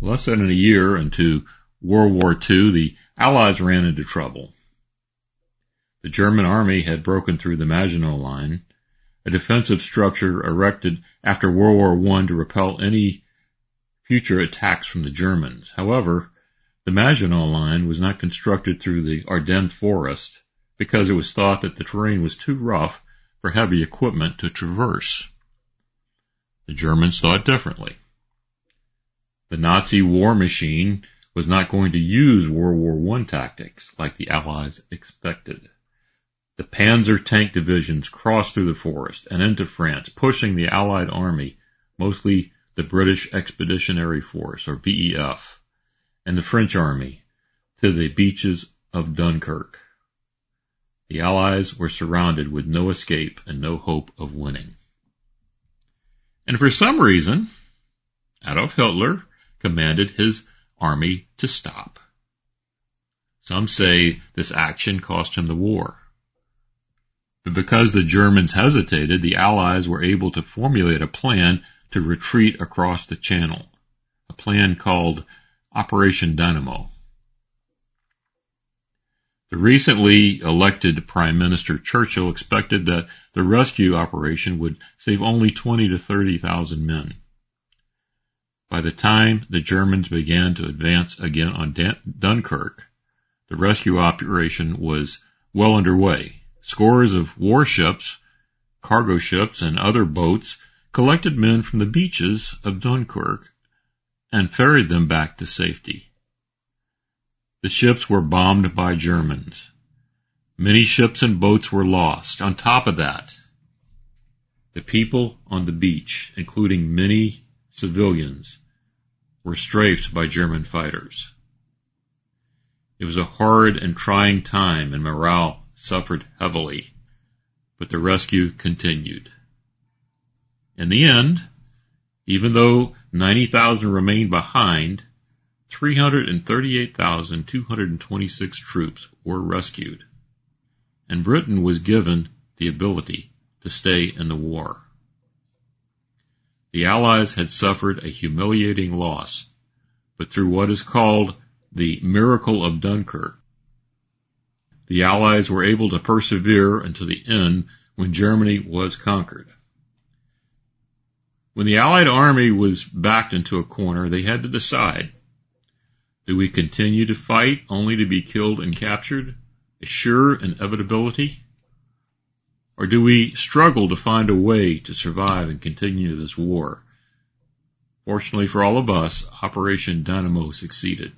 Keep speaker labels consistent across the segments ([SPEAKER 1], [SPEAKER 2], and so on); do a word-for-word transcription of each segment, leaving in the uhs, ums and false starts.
[SPEAKER 1] Less than a year into World War Two, the Allies ran into trouble. The German army had broken through the Maginot Line, a defensive structure erected after World War One to repel any future attacks from the Germans. However, the Maginot Line was not constructed through the Ardennes forest because it was thought that the terrain was too rough for heavy equipment to traverse. The Germans thought differently. The Nazi war machine was not going to use World War One tactics like the Allies expected. The Panzer tank divisions crossed through the forest and into France, pushing the Allied army, mostly the British Expeditionary Force, or B E F, and the French army, to the beaches of Dunkirk. The Allies were surrounded with no escape and no hope of winning. And for some reason, Adolf Hitler commanded his army to stop. Some say this action cost him the war. But because the Germans hesitated, the Allies were able to formulate a plan to retreat across the Channel, a plan called Operation Dynamo. The recently elected Prime Minister Churchill expected that the rescue operation would save only twenty to thirty thousand men. By the time the Germans began to advance again on Dunkirk, the rescue operation was well underway. Scores of warships, cargo ships, and other boats collected men from the beaches of Dunkirk and ferried them back to safety. The ships were bombed by Germans. Many ships and boats were lost. On top of that, the people on the beach, including many civilians, were strafed by German fighters. It was a hard and trying time, and morale suffered heavily, but the rescue continued. In the end, even though ninety thousand remained behind, three hundred thirty-eight thousand two hundred twenty-six troops were rescued, and Britain was given the ability to stay in the war. The Allies had suffered a humiliating loss, but through what is called the Miracle of Dunkirk, the Allies were able to persevere until the end when Germany was conquered. When the Allied army was backed into a corner, they had to decide, do we continue to fight only to be killed and captured, a sure inevitability? Or do we struggle to find a way to survive and continue this war? Fortunately for all of us, Operation Dynamo succeeded.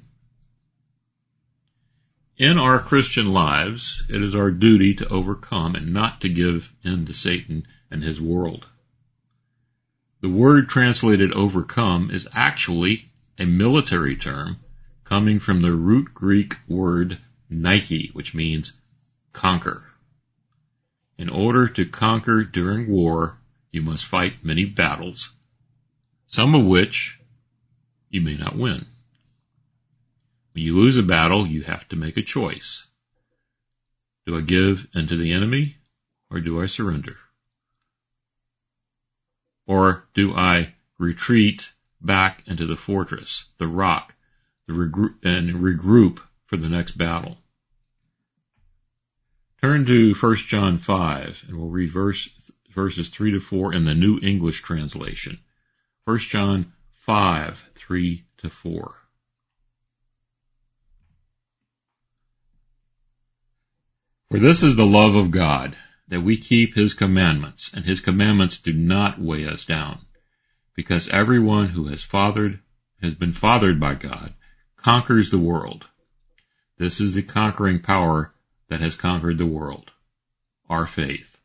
[SPEAKER 1] In our Christian lives, it is our duty to overcome and not to give in to Satan and his world. The word translated overcome is actually a military term coming from the root Greek word Nike, which means conquer. In order to conquer during war, you must fight many battles, some of which you may not win. When you lose a battle, you have to make a choice. Do I give in to the enemy, or do I surrender? Or do I retreat back into the fortress, the rock, the regroup, and regroup for the next battle? Turn to First John five, and we'll read verse, verses three to four in the New English Translation. First John five, three to four. For this is the love of God, that we keep his commandments, and his commandments do not weigh us down, because everyone who has fathered, has been fathered by God, conquers the world. This is the conquering power that has conquered the world, our faith.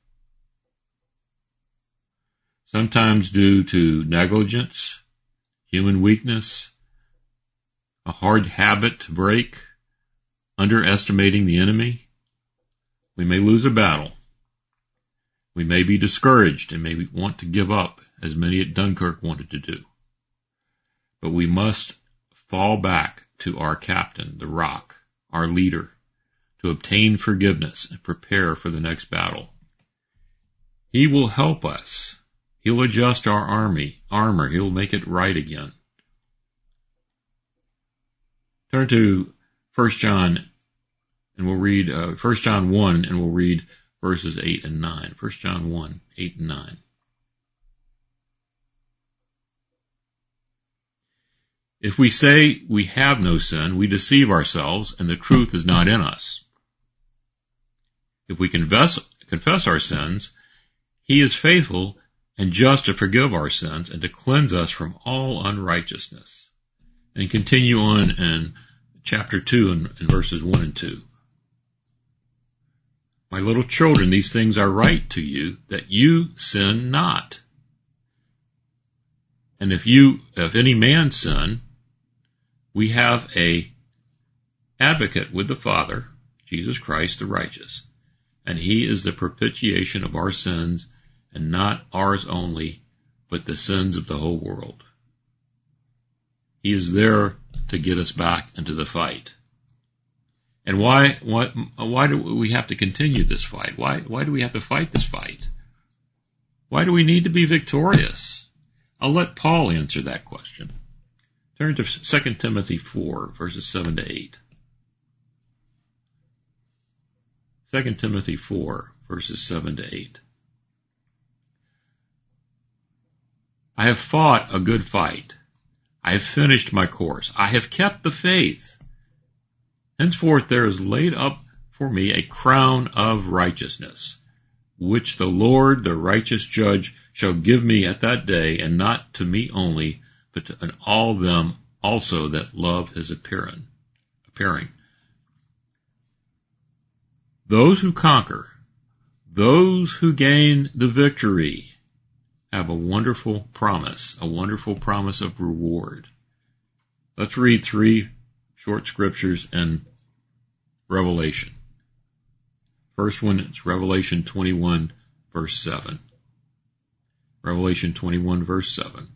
[SPEAKER 1] Sometimes due to negligence, human weakness, a hard habit to break, underestimating the enemy, we may lose a battle. We may be discouraged and may want to give up, as many at Dunkirk wanted to do. But we must fall back to our captain, the rock, our leader, to obtain forgiveness and prepare for the next battle. He will help us. He'll adjust our army, armor. He'll make it right again. Turn to First John, and we'll read uh, First John one, and we'll read verses eight and nine. First John one, eight and nine. If we say we have no sin, we deceive ourselves, and the truth is not in us. If we confess, confess our sins, he is faithful and just to forgive our sins and to cleanse us from all unrighteousness. And continue on in chapter two and, and verses one and two. My little children, these things I write to you, that you sin not. And if you, if any man sin, we have a advocate with the Father, Jesus Christ the righteous. And he is the propitiation of our sins, and not ours only, but the sins of the whole world. He is there to get us back into the fight. And why, why, why do we have to continue this fight? Why, why do we have to fight this fight? Why do we need to be victorious? I'll let Paul answer that question. Turn to Second Timothy four, verses seven to eight. Second Timothy four, verses seven to eight. I have fought a good fight. I have finished my course. I have kept the faith. Henceforth there is laid up for me a crown of righteousness, which the Lord, the righteous judge, shall give me at that day, and not to me only, but to all them also that love his appearing. appearing. Those who conquer, those who gain the victory, have a wonderful promise, a wonderful promise of reward. Let's read three short scriptures in Revelation. First one is Revelation twenty-one, verse seven. Revelation twenty-one, verse seven.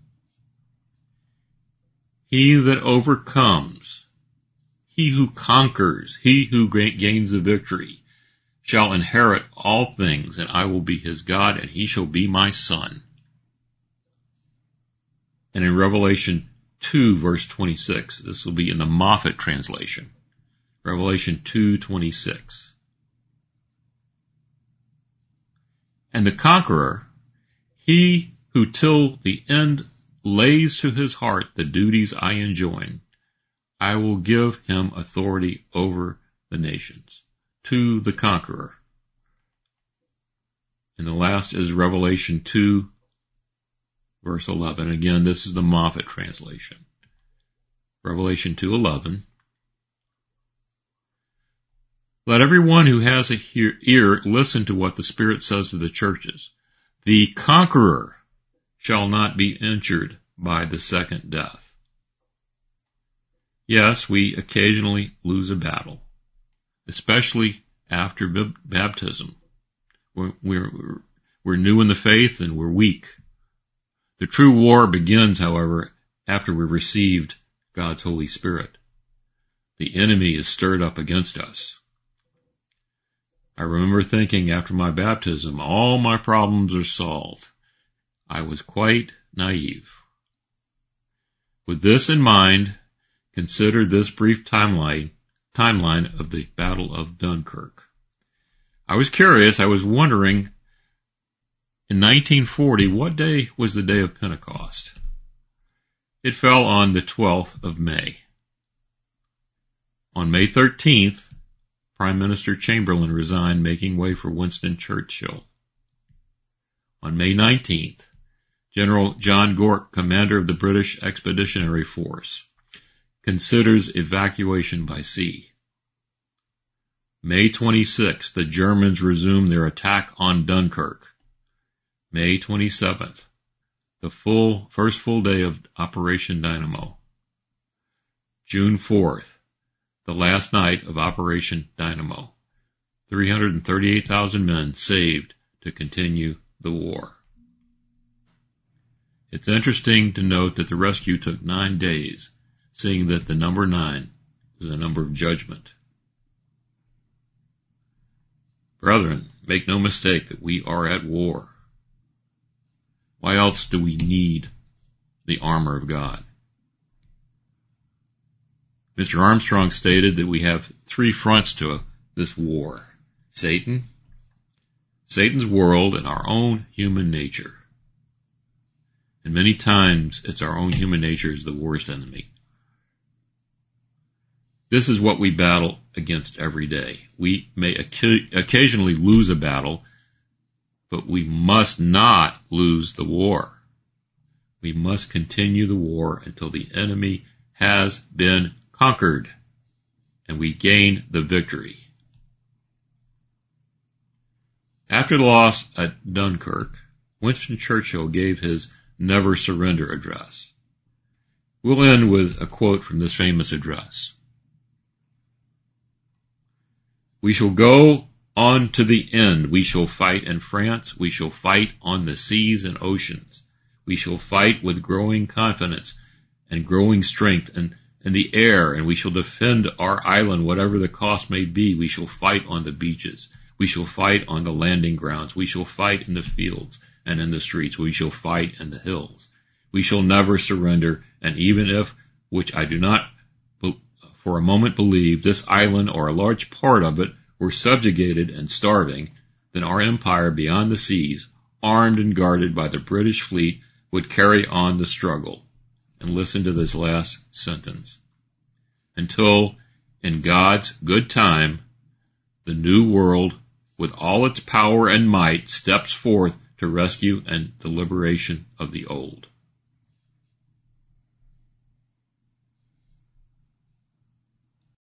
[SPEAKER 1] He that overcomes, he who conquers, he who gains the victory, shall inherit all things, and I will be his God, and he shall be my son. And in Revelation two, verse twenty-six, this will be in the Moffat translation. Revelation two, twenty-six. And the conqueror, he who till the end lays to his heart the duties I enjoin, I will give him authority over the nations. To the conqueror. And the last is Revelation two, verse eleven. Again, this is the Moffat translation. Revelation two eleven. Let everyone who has a hear, ear listen to what the Spirit says to the churches. The conqueror shall not be injured by the second death. Yes, we occasionally lose a battle, especially after b- baptism. We're, we're, we're new in the faith and we're weak. The true war begins, however, after we received God's Holy Spirit. The enemy is stirred up against us. I remember thinking after my baptism, all my problems are solved. I was quite naive. With this in mind, consider this brief timeline, timeline of the Battle of Dunkirk. I was curious, I was wondering, in nineteen forty, what day was the day of Pentecost? It fell on the twelfth of May. On May thirteenth, Prime Minister Chamberlain resigned, making way for Winston Churchill. On May nineteenth, General John Gork, commander of the British Expeditionary Force, considers evacuation by sea. May twenty-sixth, the Germans resume their attack on Dunkirk. May twenty-seventh, the full first full day of Operation Dynamo. June fourth, the last night of Operation Dynamo. three hundred thirty-eight thousand men saved to continue the war. It's interesting to note that the rescue took nine days, seeing that the number nine is a number of judgment. Brethren, make no mistake that we are at war. Why else do we need the armor of God? Mister Armstrong stated that we have three fronts to this war: Satan, Satan's world, and our own human nature. And many times it's our own human nature is the worst enemy. This is what we battle against every day. We may occasionally lose a battle, but we must not lose the war. We must continue the war until the enemy has been conquered and we gain the victory. After the loss at Dunkirk, Winston Churchill gave his Never Surrender address. We'll end with a quote from this famous address. "We shall go on to the end. We shall fight in France. We shall fight on the seas and oceans. We shall fight with growing confidence and growing strength in, in the air, and we shall defend our island whatever the cost may be. We shall fight on the beaches. We shall fight on the landing grounds. We shall fight in the fields and in the streets. We shall fight in the hills. We shall never surrender, and even if, which I do not for a moment believe, this island or a large part of it were subjugated and starving, then our empire beyond the seas, armed and guarded by the British fleet, would carry on the struggle." And listen to this last sentence. "Until, in God's good time, the new world, with all its power and might, steps forth to rescue and the liberation of the old."